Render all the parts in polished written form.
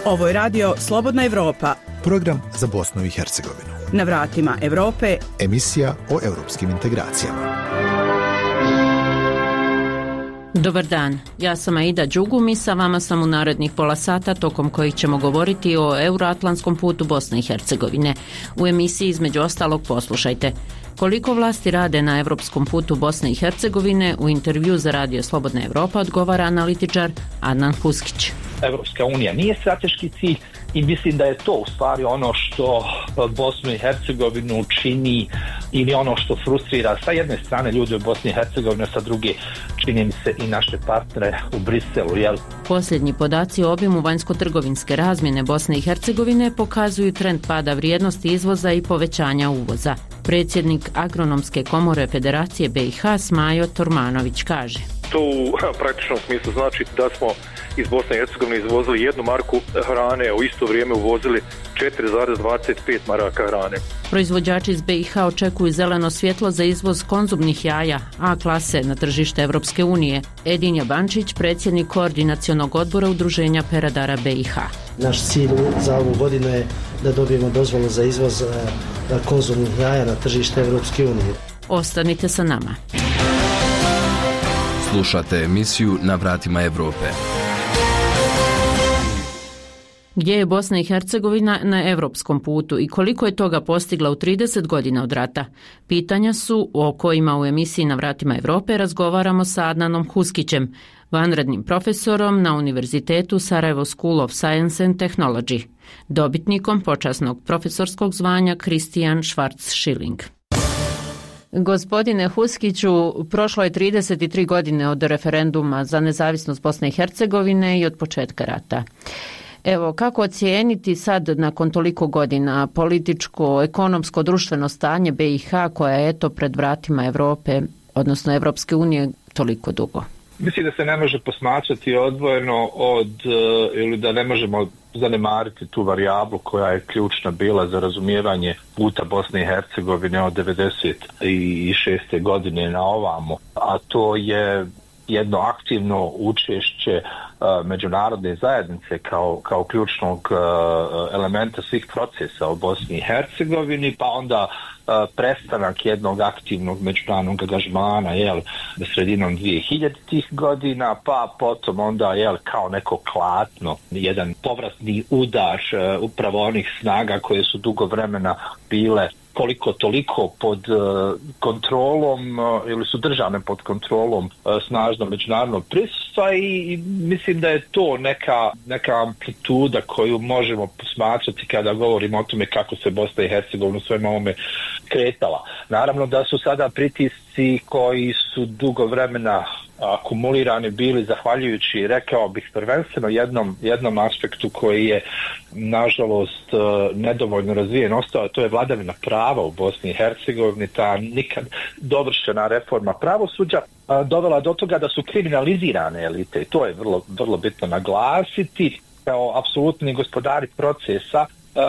Ovo je radio Slobodna Evropa. Program za Bosnu i Hercegovinu. Na vratima Evrope. Emisija o europskim integracijama. Dobar dan, ja sam Aida Đugum i sa vama sam u narednih pola sata tokom kojih ćemo govoriti o euroatlantskom putu Bosne i Hercegovine. U emisiji između ostalog poslušajte koliko vlasti rade na evropskom putu Bosne i Hercegovine. U intervju za radio Slobodna Evropa odgovara analitičar Adnan Huskić. Evropska unija nije strateški cilj i mislim da je to u stvari ono što Bosnu i Hercegovinu čini ili ono što frustrira sa jedne strane ljude u Bosni i Hercegovini, sa druge čini mi se i naše partnere u Briselu. Jel? Posljednji podaci o obimu vanjsko-trgovinske razmjene Bosne i Hercegovine pokazuju trend pada vrijednosti izvoza i povećanja uvoza. Predsjednik Agronomske komore Federacije BiH Smajo Tormanović kaže: To u praktičnom smislu znači da smo iz Bosne i Hercegovine izvozili 1 marku hrane, a u isto vrijeme uvozili 4,25 maraka hrane. Proizvođači iz BiH očekuju zeleno svjetlo za izvoz konzumnih jaja A klase na tržište Evropske unije. Edin Jabančić, predsjednik koordinacionog odbora Udruženja peradara BiH. Naš cilj za ovu godinu je da dobijemo dozvolu za izvoz konzumnih jaja na tržište Evropske unije. Ostanite sa nama. Slušate emisiju Na vratima Evrope. Gdje je Bosna i Hercegovina na evropskom putu i koliko je toga postigla u 30 godina od rata? Pitanja su o kojima u emisiji Na vratima Evrope razgovaramo sa Adnanom Huskićem, vanrednim profesorom na Univerzitetu Sarajevo School of Science and Technology, dobitnikom počasnog profesorskog zvanja Kristijan Schwarz-Schilling. Gospodine Huskiću, prošlo je 33 godine od referenduma za nezavisnost Bosne i Hercegovine i od početka rata. Evo, kako ocijeniti sad nakon toliko godina političko, ekonomsko, društveno stanje BiH koja je eto pred vratima Europe, odnosno Evropske unije, toliko dugo? Mislim da se ne može posmatrati odvojeno ili da ne možemo zanemariti tu varijablu koja je ključna bila za razumijevanje puta Bosne i Hercegovine od 1996. godine na ovamo, a to je jedno aktivno učešće međunarodne zajednice kao ključnog elementa svih procesa u Bosni i Hercegovini, pa onda prestanak jednog aktivnog međunarodnog angažmana sredinom 2000-ih godina, pa potom onda kao neko klatno, jedan povratni udar upravo onih snaga koje su dugo vremena bile koliko toliko pod kontrolom ili su držane pod kontrolom snažno međunarodnog prisustva i mislim da je to neka amplituda koju možemo posmatrati kada govorimo o tome kako se Bosna i Hercegovina u svema ovome kretala. Naravno da su sada pritisci koji su dugo vremena akumulirani bili zahvaljujući, rekao bih, prvenstveno jednom aspektu koji je nažalost nedovoljno razvijen ostao, to je vladavina prava u Bosni i Hercegovini. Ta nikad dovršena reforma pravosuđa dovela do toga da su kriminalizirane elite i to je vrlo, vrlo bitno naglasiti kao apsolutni gospodari procesa,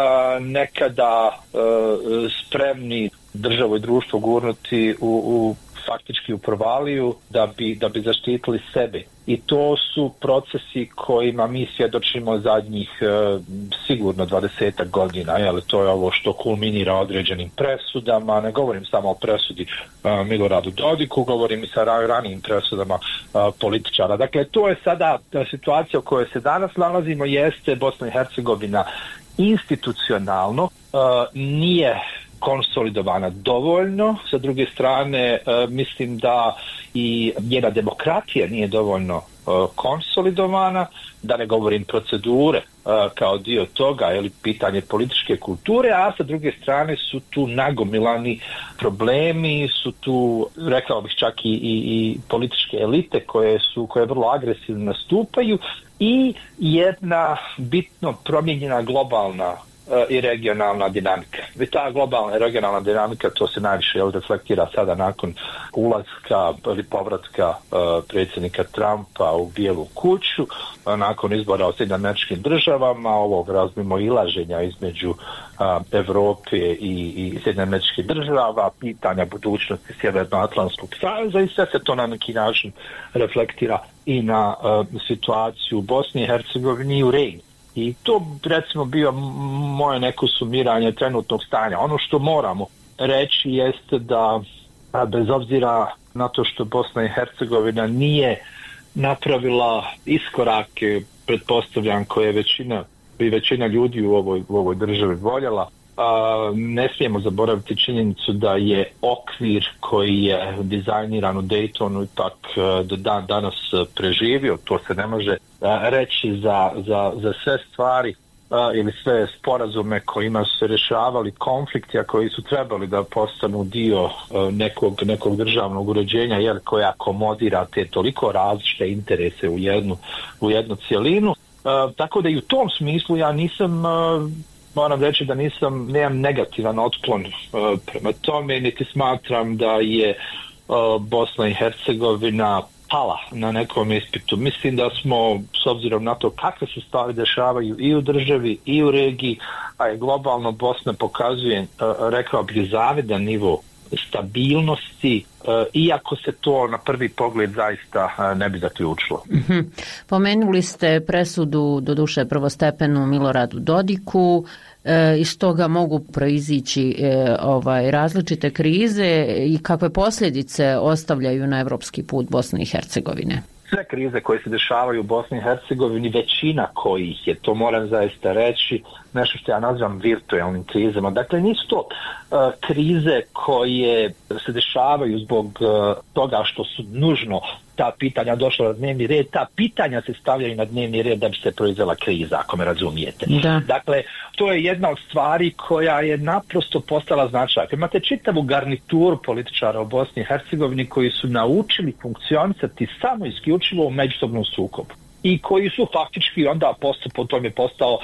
nekada spremni državu i društvo gurnuti u faktički u provaliju da bi zaštitili sebe. I to su procesi kojima mi svjedočimo zadnjih sigurno 20 godina. To je ovo što kulminira određenim presudama. Ne govorim samo o presudi Miloradu Dodiku, govorim i sa ranijim presudama političara. Dakle, to je sada situacija u kojoj se danas nalazimo, jeste Bosna i Hercegovina institucionalno nije konsolidovana dovoljno. Sa druge strane, mislim da i njena demokratija nije dovoljno konsolidovana, da ne govorim procedure kao dio toga, pitanje političke kulture, a sa druge strane su tu nagomilani problemi, su tu, rekao bih, čak i političke elite koje vrlo agresivno nastupaju i jedna bitno promijenjena globalna i regionalna dinamika. I ta globalna i regionalna dinamika, to se najviše reflektira sada nakon ulaska ili povratka predsjednika Trumpa u Bijelu kuću, nakon izbora u Sjedinjenim Američkim Državama, ovog razmimoilaženja između Evrope i Sjedinjenih Američkih Država, pitanja budućnosti Sjevernoatlantskog saveza i sve se to na neki način reflektira i na situaciju u Bosni i Hercegovini i u regiji. I to recimo bio moje neko sumiranje trenutnog stanja. Ono što moramo reći jeste da bez obzira na to što Bosna i Hercegovina nije napravila iskorake, pretpostavljam, koje većina ljudi u ovoj državi voljela, ne smijemo zaboraviti činjenicu da je okvir koji je dizajniran u Daytonu ipak do dan danas preživio. To se ne može reći za sve stvari ili sve sporazume kojima su se rješavali konflikti, a koji su trebali da postanu dio nekog državnog uređenja, jer koja akomodira te toliko različite interese u jednu cjelinu. Tako da i u tom smislu ja nisam, moram reći da nemam negativan otklon prema tome, niti smatram da je Bosna i Hercegovina pala na nekom ispitu. Mislim da smo, s obzirom na to kakve se stvari dešavaju i u državi i u regiji, a i globalno, Bosna pokazuje, rekao bih, zavidan nivo stabilnosti, iako se to na prvi pogled zaista ne bi zaključilo. Pomenuli ste presudu, doduše prvostepenu, Miloradu Dodiku, iz toga mogu proizići različite krize i kakve posljedice ostavljaju na evropski put Bosne i Hercegovine. Sve krize koje se dešavaju u Bosni i Hercegovini, većina kojih je, to moram zaista reći, nešto što ja nazivam virtualnim krizama. Dakle, nisu to krize koje se dešavaju zbog toga što su nužno ta pitanja došla na dnevni red. Ta pitanja se stavljaju na dnevni red da bi se proizvela kriza, ako me razumijete. Da. Dakle, to je jedna od stvari koja je naprosto postala značajna. Imate čitavu garnituru političara u Bosni i Hercegovini koji su naučili funkcionisati samo isključivo u međusobnom sukobu i koji su faktički onda potom je postao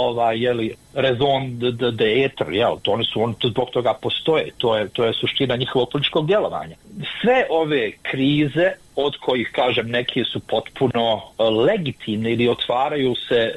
raison d'être, oni zbog toga postoje, to je suština njihovog političkog djelovanja. Sve ove krize, od kojih, kažem, neki su potpuno legitimne ili otvaraju se,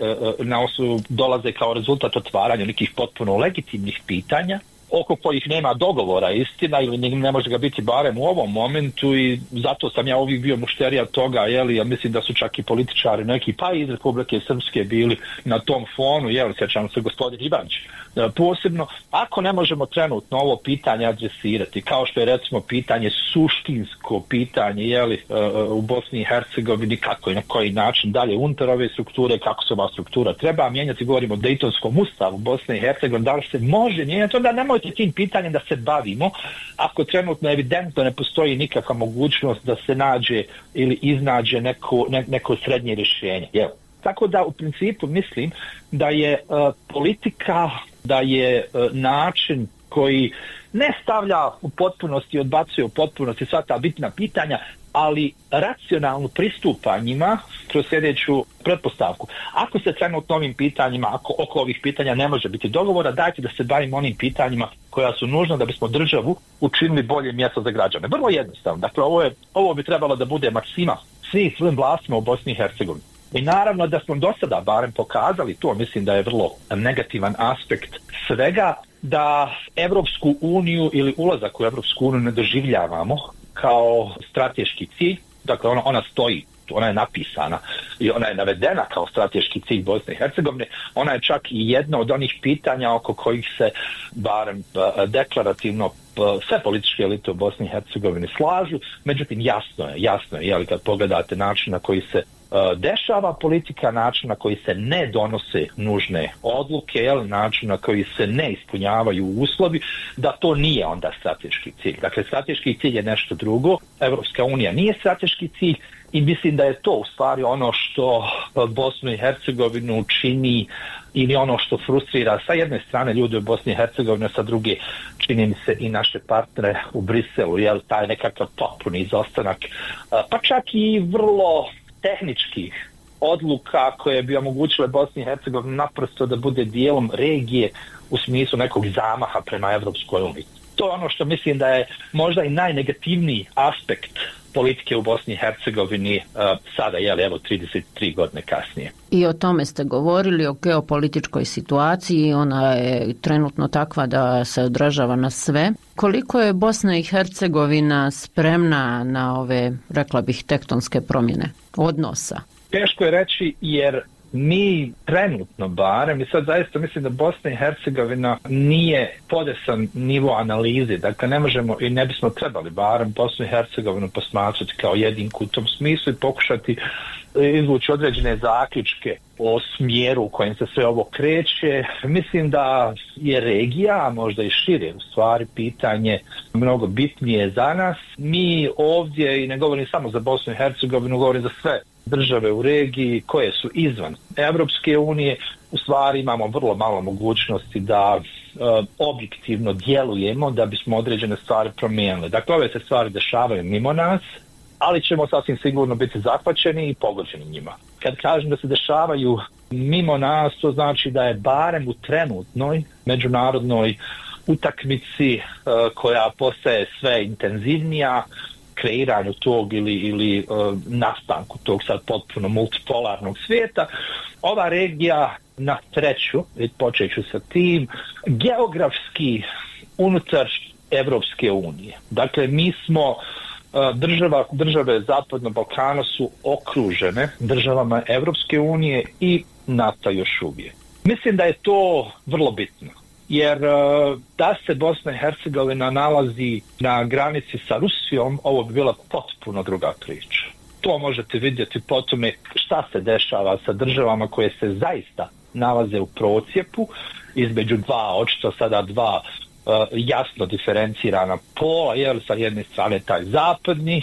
dolaze kao rezultat otvaranja nekih potpuno legitimnih pitanja, oko kojih nema dogovora, istina, ili ne može ga biti barem u ovom momentu, i zato sam ja uvijek bio mušterija toga, ja mislim da su čak i političari neki, pa iz Republike Srpske, bili na tom fonu, sjećam se gospodin Ivančić. Posebno, ako ne možemo trenutno ovo pitanje adresirati, kao što je recimo pitanje, suštinsko pitanje, u Bosni i Hercegovini, kako i na koji način dalje unutar ove strukture, kako se ova struktura treba mijenjati, govorimo o Dejtonskom ustavu Bosne i Hercegovine, da li se može mijenjati, onda nemojte tim pitanjem da se bavimo, ako trenutno evidentno ne postoji nikakva mogućnost da se nađe ili iznađe neko srednje rješenje. Tako da u principu mislim da je politika, da je način koji ne stavlja u potpunosti, odbacuje u potpunosti sva ta bitna pitanja, ali racionalno pristupa njima kroz sljedeću pretpostavku. Ako se trenutno ovim pitanjima, ako oko ovih pitanja ne može biti dogovora, dajte da se bavimo onim pitanjima koja su nužna da bismo državu učinili bolje mjesto za građane. Vrlo jednostavno. Dakle, ovo bi trebalo da bude maksima svim vlastima u Bosni i Hercegovini. I naravno da smo do sada barem pokazali, to mislim da je vrlo negativan aspekt svega, da Evropsku uniju ili ulazak u Evropsku uniju ne doživljavamo kao strateški cilj. Dakle, ona stoji, ona je napisana i ona je navedena kao strateški cilj Bosne i Hercegovine. Ona je čak i jedna od onih pitanja oko kojih se barem deklarativno sve političke elite u Bosni i Hercegovini slažu. Međutim, jasno je, kad pogledate način na koji se dešava politika, način na koji se ne donose nužne odluke, način na koji se ne ispunjavaju uslovi, da to nije onda strateški cilj. Dakle, strateški cilj je nešto drugo, Evropska unija nije strateški cilj, i mislim da je to u stvari ono što Bosnu i Hercegovinu čini, ili ono što frustrira sa jedne strane ljude u Bosni i Hercegovini, sa druge čini mi se i naše partnere u Briselu, taj nekakav potpuni izostanak, pa čak i vrlo tehničkih odluka koje bi omogućile Bosni i Hercegovini naprosto da bude dijelom regije u smislu nekog zamaha prema Evropskoj uniji. To je ono što mislim da je možda i najnegativniji aspekt politike u Bosni i Hercegovini sada, 33 godine kasnije. I o tome ste govorili, o geopolitičkoj situaciji, ona je trenutno takva da se odražava na sve. Koliko je Bosna i Hercegovina spremna na ove, rekla bih, tektonske promjene odnosa? Teško je reći, jer Mi trenutno barem, i sad zaista mislim da Bosna i Hercegovina nije podesan nivo analize, dakle ne možemo i ne bismo trebali barem Bosnu i Hercegovinu posmatrati kao jedinku u tom smislu i pokušati izvući određene zaključke o smjeru u kojem se sve ovo kreće. Mislim da je regija, a možda i šire u stvari, pitanje mnogo bitnije za nas. Mi ovdje, i ne govorim samo za Bosnu i Hercegovinu, govorim za sve države u regiji koje su izvan Evropske unije, u stvari imamo vrlo malo mogućnosti da objektivno djelujemo da bismo određene stvari promijenili. Dakle, ove se stvari dešavaju mimo nas, ali ćemo sasvim sigurno biti zahvaćeni i pogođeni njima. Kad kažem da se dešavaju mimo nas, to znači da je barem u trenutnoj međunarodnoj utakmici koja postaje sve intenzivnija, kreiranju tog ili nastanku tog sad potpuno multipolarnog svijeta, ova regija na sreću, i počet ću sa tim, geografski unutar Evropske unije. Dakle, mi smo države Zapadnog Balkana su okružene državama Evropske unije i NATO još uvijek. Mislim da je to vrlo bitno. Jer da se Bosna i Hercegovina nalazi na granici sa Rusijom, ovo bi bila potpuno druga priča. To možete vidjeti po tome šta se dešava sa državama koje se zaista nalaze u procjepu između očito sada dva jasno diferencirana pola, sa jedne strane taj zapadni,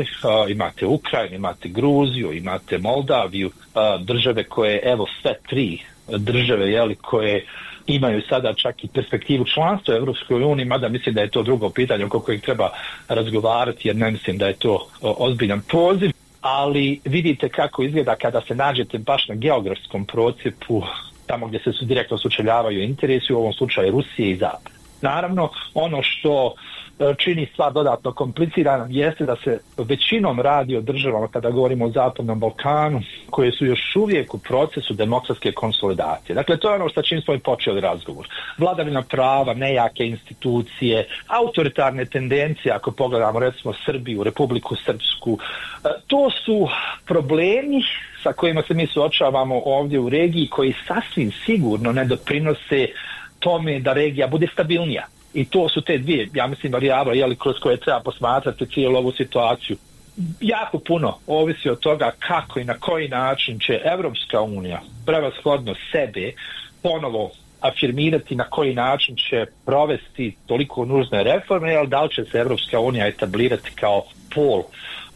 imate Ukrajinu, imate Gruziju, imate Moldaviju, države koje, evo sve tri države, koje imaju sada čak i perspektivu članstva u Evropskoj uniji, mada mislim da je to drugo pitanje oko kojeg treba razgovarati, jer ne mislim da je to ozbiljan poziv, ali vidite kako izgleda kada se nađete baš na geografskom procjepu, tamo gdje se direktno sučeljavaju interesi, u ovom slučaju Rusije i Zapad. Naravno, ono što čini stvar dodatno kompliciranom jeste da se većinom radi o državama, kada govorimo o Zapadnom Balkanu, koje su još uvijek u procesu demokratske konsolidacije. Dakle, to je ono što čim smo i počeli razgovor. Vladavina prava, nejake institucije, autoritarne tendencije, ako pogledamo recimo Srbiju, Republiku Srpsku, to su problemi sa kojima se mi suočavamo ovdje u regiji, koji sasvim sigurno ne doprinose tome da regija bude stabilnija. I to su te dvije, ja mislim, varijable kroz koje treba posmatrati cijelu ovu situaciju. Jako puno ovisi od toga kako i na koji način će Evropska unija prevashodno sebe ponovo afirmirati, na koji način će provesti toliko nužne reforme, da li će se Evropska unija etablirati kao pol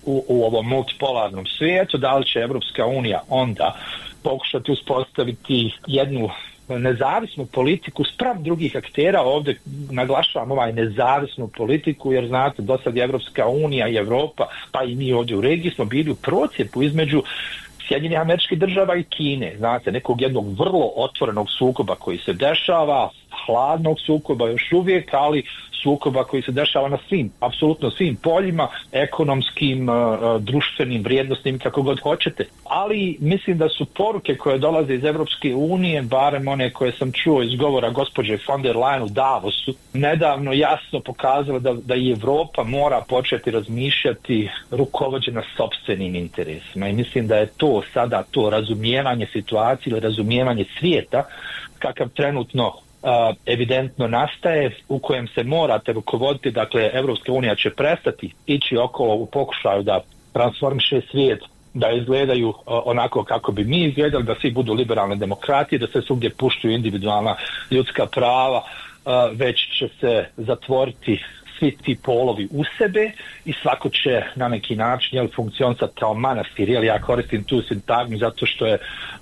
u ovom multipolarnom svijetu, da li će Evropska unija onda pokušati uspostaviti jednu nezavisnu politiku spram drugih aktera. Ovdje naglašavam nezavisnu politiku, jer znate, do sad je Evropska unija i Europa, pa i mi ovdje u regiji smo bili u procjepu između Sjedinjenih Američkih Država i Kine, znate, nekog jednog vrlo otvorenog sukoba koji se dešava, hladnog sukoba još uvijek, ali sukoba koji se dešava na svim, apsolutno svim poljima, ekonomskim, društvenim, vrijednostnim, kako god hoćete. Ali mislim da su poruke koje dolaze iz Evropske unije, barem one koje sam čuo iz govora gospođe von der Leyen u Davosu, nedavno jasno pokazalo da i Evropa mora početi razmišljati rukovođena sopstvenim interesima. I mislim da je to sada to razumijevanje situacije ili razumijevanje svijeta kakav trenutno evidentno nastaje, u kojem se morate rukovoditi. Dakle, Evropska unija će prestati ići okolo u pokušaju da transformiše svijet, da izgledaju onako kako bi mi izgledali, da svi budu liberalne demokratije, da se svugdje puštuju individualna ljudska prava, već će se zatvoriti svi ti polovi u sebe i svako će na neki način funkcionisati kao manastir. Ja koristim tu sintagmu zato što je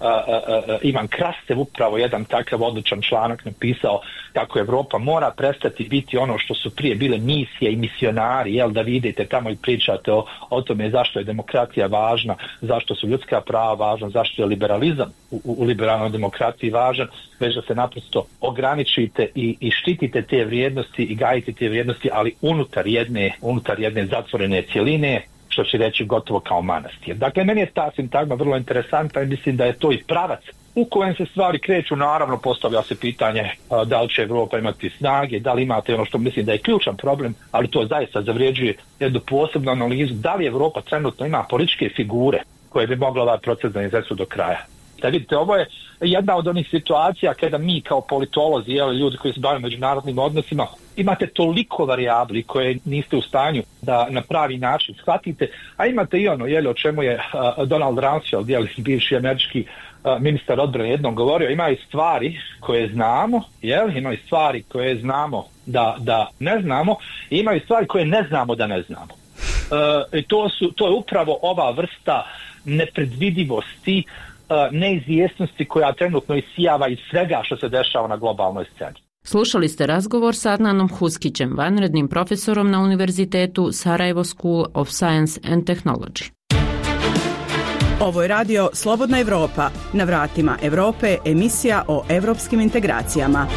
Ivan Krastev upravo jedan takav odličan članak napisao kako Evropa mora prestati biti ono što su prije bile misije i misionari, da vi idete tamo i pričate o tome zašto je demokratija važna, zašto su ljudska prava važna, zašto je liberalizam u liberalnoj demokratiji važan, već da se naprosto ograničite i štitite te vrijednosti i gajite te vrijednosti, ali unutar jedne zatvorene cjeline, što će reći gotovo kao manastir. Dakle, meni je ta sintagma vrlo interesantna i mislim da je to i pravac u kojem se stvari kreću. Naravno, postavlja se pitanje da li će Evropa imati snage, da li imate ono što mislim da je ključan problem, ali to zaista zavređuje jednu posebnu analizu, da li Evropa trenutno ima političke figure koje bi mogla ovaj proces da izvedu do kraja. Da vidite, ovo je jedna od onih situacija kada mi kao politolozi, ljudi koji se bave međunarodnim odnosima, imate toliko varijabli koje niste u stanju da na pravi način shvatite, a imate i ono, o čemu je Donald Rumsfeld, bivši američki ministar odbrane, jednom govorio, ima i stvari koje znamo, ima i stvari koje znamo da ne znamo, i ima i stvari koje ne znamo da ne znamo. To je upravo ova vrsta nepredvidivosti, neizvjesnosti koja trenutno isijava iz svega što se dešava na globalnoj sceni. Slušali ste razgovor s Adnanom Huskićem, vanrednim profesorom na Univerzitetu Sarajevo School of Science and Technology. Ovo je radio Slobodna Evropa, na vratima Europe, emisija o evropskim integracijama.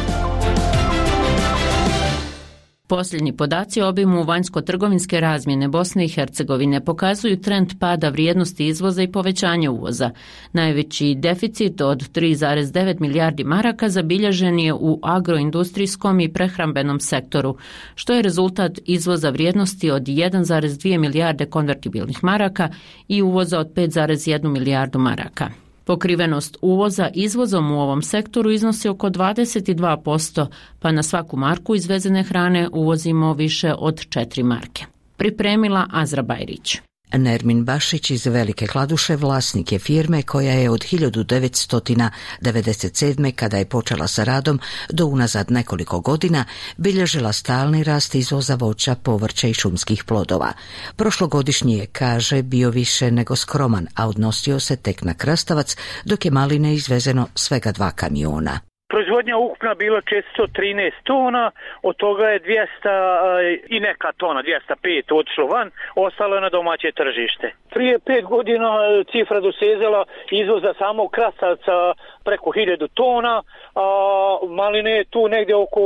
Posljednji podaci o obimu vanjsko-trgovinske razmjene Bosne i Hercegovine pokazuju trend pada vrijednosti izvoza i povećanja uvoza. Najveći deficit od 3,9 milijardi maraka zabilježen je u agroindustrijskom i prehrambenom sektoru, što je rezultat izvoza vrijednosti od 1,2 milijarde konvertibilnih maraka i uvoza od 5,1 milijardu maraka. Pokrivenost uvoza izvozom u ovom sektoru iznosi oko 22%, pa na svaku marku izvezene hrane uvozimo više od 4 marke. Pripremila Azra Bajrić. Nermin Bašić iz Velike Kladuše vlasnik je firme koja je od 1997. kada je počela sa radom do unazad nekoliko godina bilježila stalni rast izvoza voća, povrća i šumskih plodova. Prošlogodišnji je, kaže, bio više nego skroman, a odnosio se tek na krastavac, dok je maline izvezeno svega 2 kamiona. Proizvodnja ukupna bila 413 tona, od toga je 200 i neka tona, 205 otišlo van, ostalo je na domaće tržište. Prije 5 godina cifra dosezala izvoza samog krastavca preko 1000 tona, a maline je tu negdje oko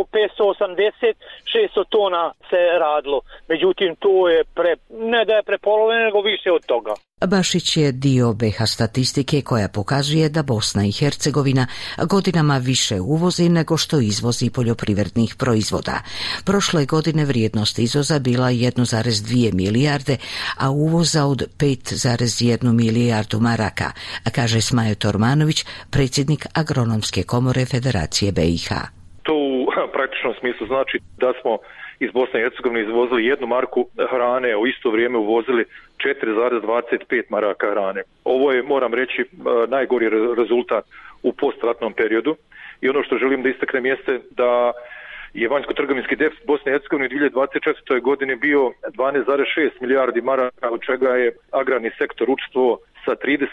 580-600 tona se radilo. Međutim, to je ne da je prepolovljeno, nego više od toga. Bašić je dio BiH statistike koja pokazuje da Bosna i Hercegovina godinama više uvozi nego što izvozi poljoprivrednih proizvoda. Prošle godine vrijednost izvoza bila 1,2 milijarde, a uvoza od 5,1 milijardu maraka, kaže Smajo Tormanović, predsjednik Agronomske komore Federacije BiH. To u praktičnom smislu znači da smo iz Bosne i Hercegovine izvozili 1 marku hrane, a u isto vrijeme uvozili 4,25 maraka hrane. Ovo je, moram reći, najgori rezultat u postratnom periodu. I ono što želim da istaknem jeste da je vanjsko-trgovinski deficit Bosne i Hercegovine u 2024. godini bio 12,6 milijardi maraka, od čega je agrarni sektor učestvovao sa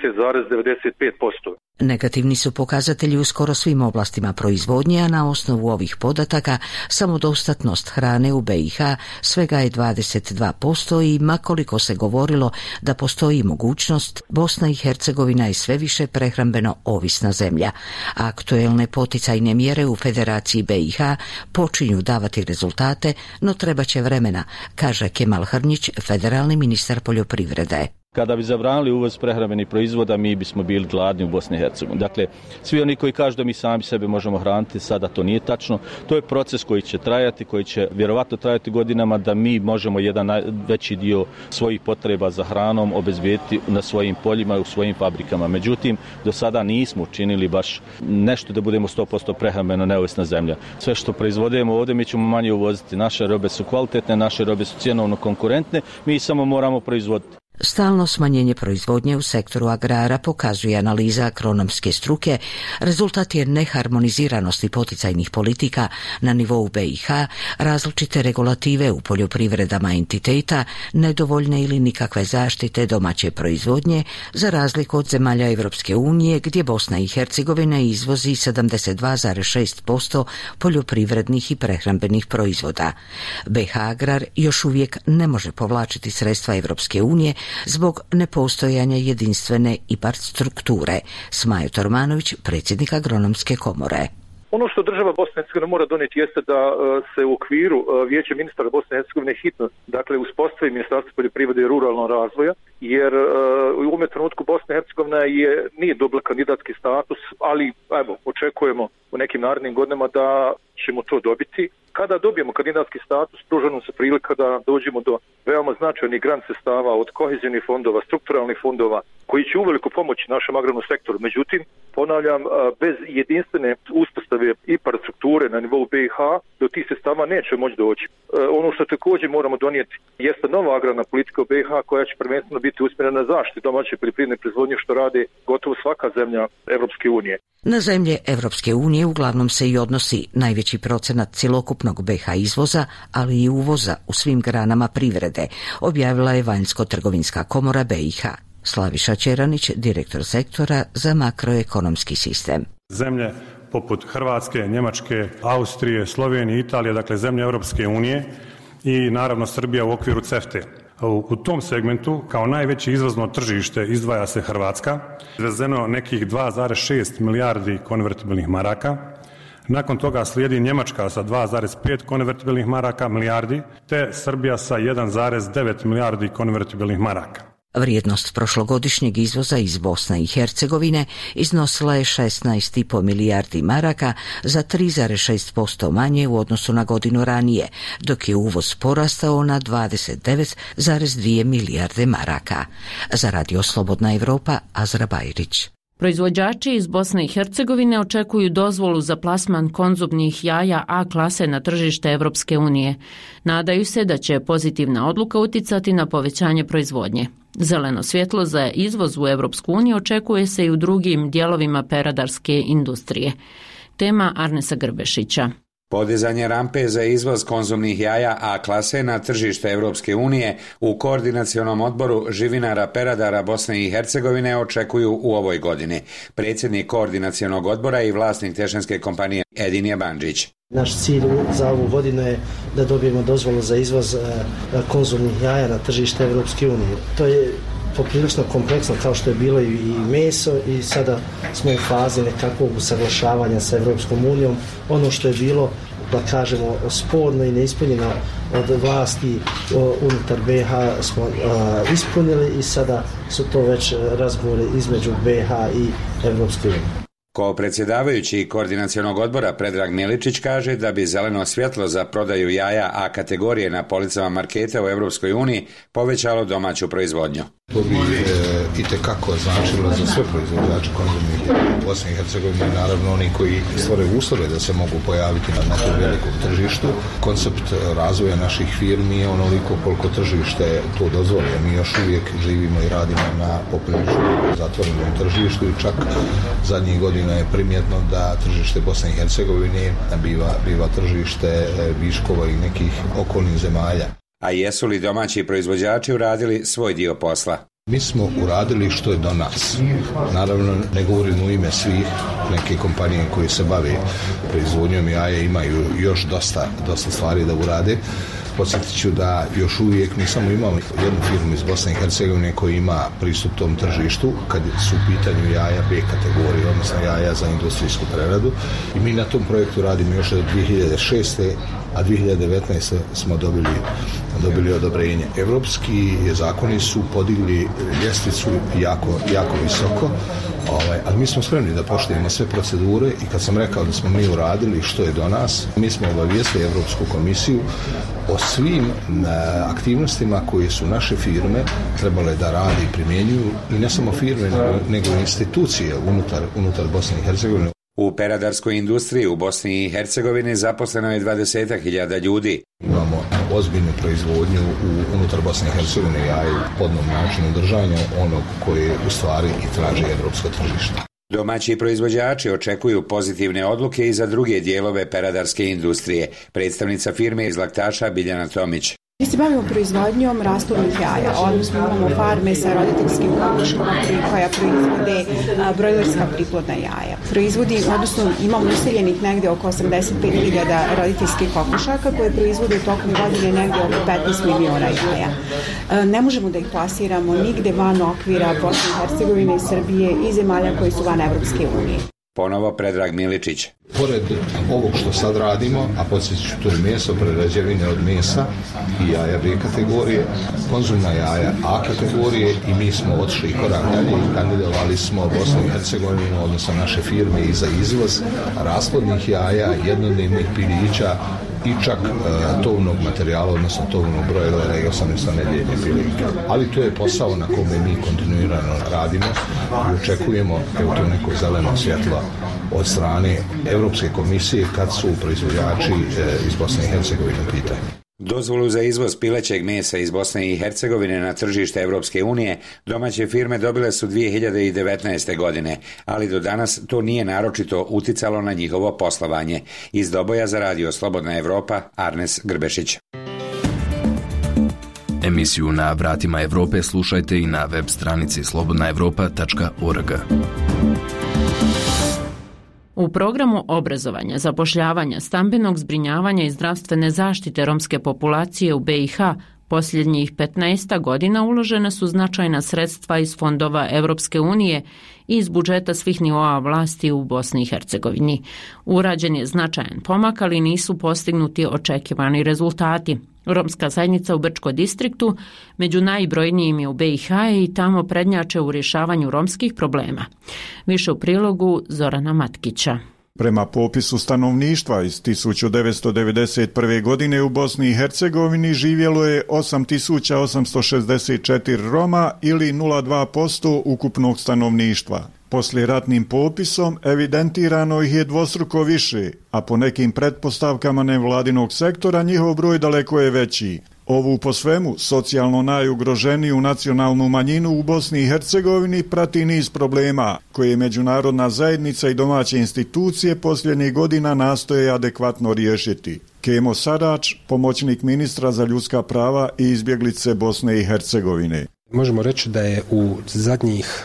30,95%. Negativni su pokazatelji u skoro svim oblastima proizvodnje, a na osnovu ovih podataka samodostatnost hrane u BiH svega je 22% i makoliko se govorilo da postoji mogućnost, Bosna i Hercegovina je sve više prehrambeno ovisna zemlja. Aktuelne poticajne mjere u Federaciji BiH počinju davati rezultate, no treba će vremena, kaže Kemal Hrnjić, federalni ministar poljoprivrede. Kada bi zabranili uvoz prehrambenih proizvoda, mi bismo bili gladni u Bosni i Hercegovini. Dakle, svi oni koji kažu da mi sami sebe možemo hraniti, sada to nije tačno. To je proces koji će trajati, koji će vjerovatno trajati godinama, da mi možemo jedan veći dio svojih potreba za hranom obezbediti na svojim poljima i u svojim fabrikama. Međutim, do sada nismo učinili baš nešto da budemo 100% prehrambeno neovisna zemlja. Sve što proizvodimo ovdje mi ćemo manje uvoziti. Naše robe su kvalitetne, naše robe su cjenovno konkurentne, mi samo moramo proizvoditi. Stalno smanjenje proizvodnje u sektoru agrara, pokazuje analiza agronomske struke, rezultat je neharmoniziranosti poticajnih politika na nivou BiH, različite regulative u poljoprivredama entiteta, nedovoljne ili nikakve zaštite domaće proizvodnje, za razliku od zemalja Europske unije, gdje Bosna i Hercegovina izvozi 72,6% poljoprivrednih i prehrambenih proizvoda. BiH agrar još uvijek ne može povlačiti sredstva Europske unije zbog nepostojanja jedinstvene IPARD strukture. Smajo Tormanović, predsjednik Agronomske komore. Ono što država Bosne i Hercegovine mora donijeti jeste da se u okviru Vijeća ministara Bosne i Hercegovine hitno, dakle, uspostavi Ministarstvo poljoprivrede i ruralnog razvoja, jer u ovom trenutku Bosna i Hercegovina nije dobila kandidatski status, ali evo, očekujemo u nekim narednim godinama da ćemo to dobiti. Kada dobijemo kandidatski status, pruža nam se prilika da dođemo do veoma značajnih grant sredstava od kohezijnih fondova, strukturalnih fondova, koji će uveliko pomoći našem agrarnom sektoru. Međutim, ponavljam, bez jedinstvene uspostave IPARD strukture na nivou BiH do tih sredstava neće moći doći. Ono što također moramo donijeti jeste nova agrarna politika u BiH koja će prvenstveno biti usmjerena na zaštitu domaće poljoprivredne proizvodnje što rade gotovo svaka zemlja Evropske unije. Na zemlje Evropske unije uglavnom se i odnosi najveći procenat cjelokupnog BiH izvoza, ali i uvoza u svim granama privrede, objavila je Vanjsko-trgovinska komora BiH. Slaviša Čeranić, direktor sektora za makroekonomski sistem. Zemlje poput Hrvatske, Njemačke, Austrije, Slovenije, Italije, dakle zemlje Europske unije i naravno Srbija u okviru CEFTA-e. U tom segmentu kao najveće izvozno tržište izdvaja se Hrvatska, izvezeno nekih 2,6 milijardi konvertibilnih maraka. Nakon toga slijedi Njemačka sa 2,5 konvertibilnih maraka milijardi, te Srbija sa 1,9 milijardi konvertibilnih maraka. Vrijednost prošlogodišnjeg izvoza iz Bosne i Hercegovine iznosila je 16,5 milijardi maraka, za 3,6% manje u odnosu na godinu ranije, dok je uvoz porastao na 29,2 milijarde maraka. Za Radio Slobodna Evropa, Azra Bajrić. Proizvođači iz Bosne i Hercegovine očekuju dozvolu za plasman konzumnih jaja A klase na tržište Evropske unije. Nadaju se da će pozitivna odluka uticati na povećanje proizvodnje. Zeleno svjetlo za izvoz u Evropsku uniju očekuje se i u drugim dijelovima peradarske industrije. Tema Arnesa Grbešića. Podizanje rampe za izvoz konzumnih jaja A klase na tržište Evropske unije u Koordinacionom odboru živinara peradara Bosne i Hercegovine očekuju u ovoj godini. Predsjednik Koordinacionog odbora i vlasnik tešanske kompanije Edin Jabanđić. Naš cilj za ovu godinu je da dobijemo dozvolu za izvoz konzumnih jaja na tržište Evropske unije. To je poprilično kompleksno kao što je bilo i meso i sada smo u fazi nekakvog usaglašavanja sa Evropskom unijom. Ono što je bilo, da kažemo, sporno i neispunjeno od vlasti unutar BiH smo ispunili i sada su to već razgovori između BiH i Evropske unije. Ko predsjedavajući Koordinacionog odbora Predrag Miličić kaže da bi zeleno svjetlo za prodaju jaja A kategorije na policama marketa u Evropskoj uniji povećalo domaću proizvodnju. To bi itekako značilo za sve proizvođače konzumnih jaja u Bosni i Hercegovini, naravno oni koji stvore uslove da se mogu pojaviti na tom velikom tržištu. Koncept razvoja naših firmi je onoliko koliko tržište to dozvoli. Mi još uvijek živimo i radimo na poprilično zatvorenom tržištu i čak zadnjih godina je primjetno da tržište Bosne i Hercegovine biva tržište viškova i nekih okolnih zemalja. A jesu li domaći proizvođači uradili svoj dio posla? Mi smo uradili što je do nas. Naravno, ne govorim u ime svih, neke kompanije koje se bave proizvodnjom jaja imaju još dosta stvari da urade. Podsjetit ću da još uvijek mi samo imamo jednu firmu iz Bosne i Hercegovine koja ima pristup tom tržištu kad su u pitanju jaja B kategorije, odnosno jaja za industrijsku preradu. I mi na tom projektu radimo još od 2006. a 2019. smo dobili odobrenje. Evropski zakoni su podigli ljestvicu jako visoko, ali mi smo spremni da poštujemo sve procedure i kad sam rekao da smo mi uradili što je do nas, mi smo obavijestili Evropsku komisiju o svim aktivnostima koje su naše firme trebale da rade i primjenjuju, i ne samo firme nego institucije unutar Bosne i Hercegovine. U peradarskoj industriji u Bosni i Hercegovini zaposleno je 20.000 ljudi. Imamo ozbiljnu proizvodnju unutar Bosne i Hercegovine, ja i podnom načinu držanja onog koje u stvari i traži evropsko tržište. Domaći proizvođači očekuju pozitivne odluke i za druge dijelove peradarske industrije. Predstavnica firme iz Laktaša Biljana Tomić. Mi se bavimo proizvodnjom rasplodnih jaja, odnosno imamo farme sa roditeljskim kokoškama koja proizvode brojlerska priplodna jaja. Odnosno imamo useljenih negdje oko 85.000 roditeljskih kokošaka koje proizvode tokom godine negdje oko 15 miliona jaja. Ne možemo da ih plasiramo nigde van okvira Bosne i Hercegovine, Srbije i zemalja koji su van Evropske unije. Ponovo Predrag Miličić. Pored ovog što sad radimo, a podsjetit ću, to je meso, prerađevine od mesa i jaja B kategorije, konzumna jaja A kategorije, i mi smo otišli korak dalje i kandidovali smo Bosnu i Hercegovinu, odnosno naše firme, i za izvoz rasplodnih jaja, jednodnevnih pilića i čak tovnog materijala, odnosno tovnog brojlera i 18-nedjeljne pilinke. Ali to je posao na kome mi kontinuirano radimo i očekujemo to neko zeleno svjetlo od strane Europske komisije kad su proizvođači iz Bosne i Hercegovine u pitanju. Dozvolu za izvoz pilećeg mesa iz Bosne i Hercegovine na tržište Europske unije domaće firme dobile su 2019. godine, ali do danas to nije naročito uticalo na njihovo poslovanje. Iz Doboja za radio Slobodna Evropa, Arnes Grbešić. Emisiju Na vratima Evrope slušajte i na web stranici slobodnaevropa.org. U programu obrazovanja, zapošljavanja, stambenog zbrinjavanja i zdravstvene zaštite romske populacije u BiH posljednjih 15 godina uložena su značajna sredstva iz fondova Europske unije i iz budžeta svih nivoa vlasti u Bosni i Hercegovini. Urađen je značajan pomak, ali nisu postignuti očekivani rezultati. Romska zajednica u Brčko distriktu među najbrojnijim je u BiH i tamo prednjače u rješavanju romskih problema. Više u prilogu Zorana Matkića. Prema popisu stanovništva iz 1991. godine u Bosni i Hercegovini živjelo je 8864 Roma ili 0,2% ukupnog stanovništva. Poslijeratnim popisom evidentirano ih je dvostruko više, a po nekim pretpostavkama nevladinog sektora njihov broj daleko je veći. Ovu po svemu socijalno najugroženiju nacionalnu manjinu u Bosni i Hercegovini prati niz problema koje međunarodna zajednica i domaće institucije posljednjih godina nastoje adekvatno riješiti. Kemo Sarač, pomoćnik ministra za ljudska prava i izbjeglice Bosne i Hercegovine. Možemo reći da je u zadnjih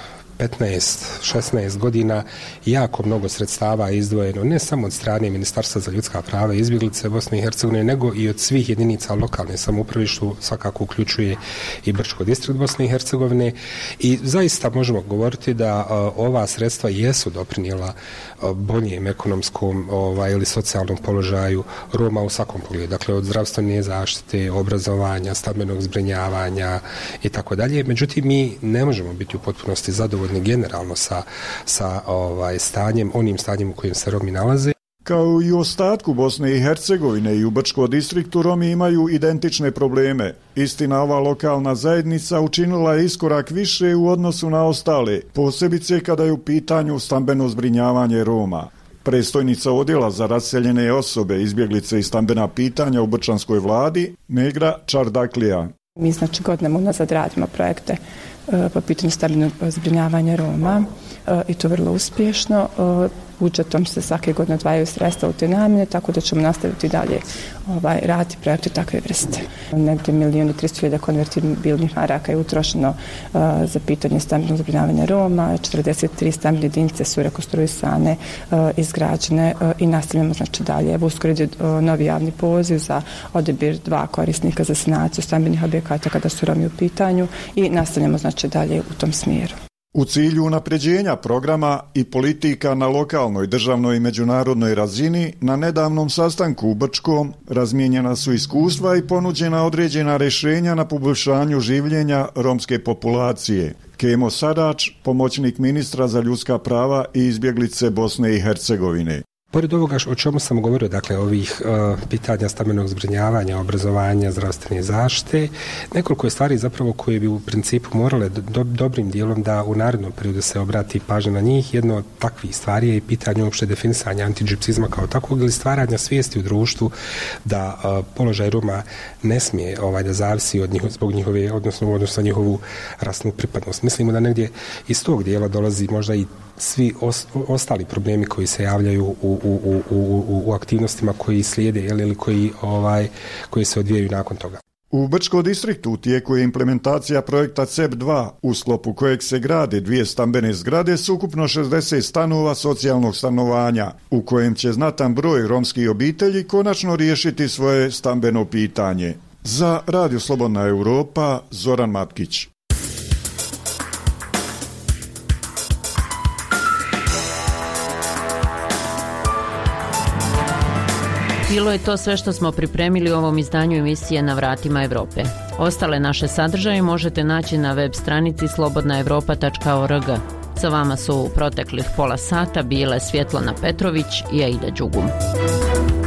15-16 godina jako mnogo sredstava izdvojeno ne samo od strane Ministarstva za ljudska prava i izbjeglice Bosne i Hercegovine, nego i od svih jedinica lokalne samouprave, što svakako uključuje i Brčko distrikt Bosne i Hercegovine, i zaista možemo govoriti da ova sredstva jesu doprinijela boljem ekonomskom ili socijalnom položaju Roma u svakom pogledu, dakle od zdravstvene zaštite, obrazovanja, stambenog zbrinjavanja i tako dalje. Međutim, mi ne možemo biti u potpunosti zadovoljni generalno sa onim stanjem u kojem se Romi nalaze. Kao i u ostatku Bosne i Hercegovine i u Brčko distriktu Romi imaju identične probleme. Istina, ova lokalna zajednica učinila je iskorak više u odnosu na ostale, posebice kada je u pitanju stambeno zbrinjavanje Roma. Predstojnica odjela za raseljene osobe, izbjeglice i stambena pitanja u brčanskoj vladi, Negra Čardaklija. Mi godinama unazad radimo projekte po pitanju stambenog zbrinjavanja Roma i to vrlo uspješno. Budžetom se svake godine odvajaju sredstva u te namjene, tako da ćemo nastaviti dalje raditi projekte takve vrste. Negdje 1.300.000 konvertibilnih maraka je utrošeno za pitanje stambenog zbrinjavanja Roma, 43 stambene jedinice su rekonstruisane, izgrađene i nastavljamo dalje. Evo uskoro ide novi javni poziv za odabir 2 korisnika za sanaciju stambenih objekata kada su Romi u pitanju i nastavljamo dalje u tom smjeru. U cilju unapređenja programa i politika na lokalnoj, državnoj i međunarodnoj razini, na nedavnom sastanku u Brčkom razmijenjena su iskustva i ponuđena određena rješenja na poboljšanju življenja romske populacije. Kemo Sarač, pomoćnik ministra za ljudska prava i izbjeglice Bosne i Hercegovine. Pored ovoga o čemu sam govorio, dakle ovih pitanja stambenog zbrinjavanja, obrazovanja, zdravstvene zaštite, nekoliko je stvari zapravo koje bi u principu morale dobrim dijelom da u narednom periodu se obrati pažnja na njih. Jedno od takvih stvari je i pitanje uopšte definisanja antidžipsizma kao takvog ili stvaranja svijesti u društvu da položaj Roma ne smije da zavisi od zbog njihove, odnosno njihovu rasnu pripadnost. Mislimo da negdje iz tog dijela dolazi možda i svi ostali problemi koji se javljaju u aktivnostima koji slijede ili koji se odvijaju nakon toga. U Brčko distriktu u tijeku je implementacija projekta CEP2, u sklopu kojeg se grade 2 stambene zgrade s ukupno 60 stanova socijalnog stanovanja, u kojem će znatan broj romskih obitelji konačno riješiti svoje stambeno pitanje. Za Radio Slobodna Europa, Zoran Matkić. bilo je to sve što smo pripremili u ovom izdanju emisije Na vratima Europe. Ostale naše sadržaje možete naći na web stranici slobodnaevropa.org. Sa vama su u proteklih pola sata bile Svjetlana Petrović i Aida Đugum.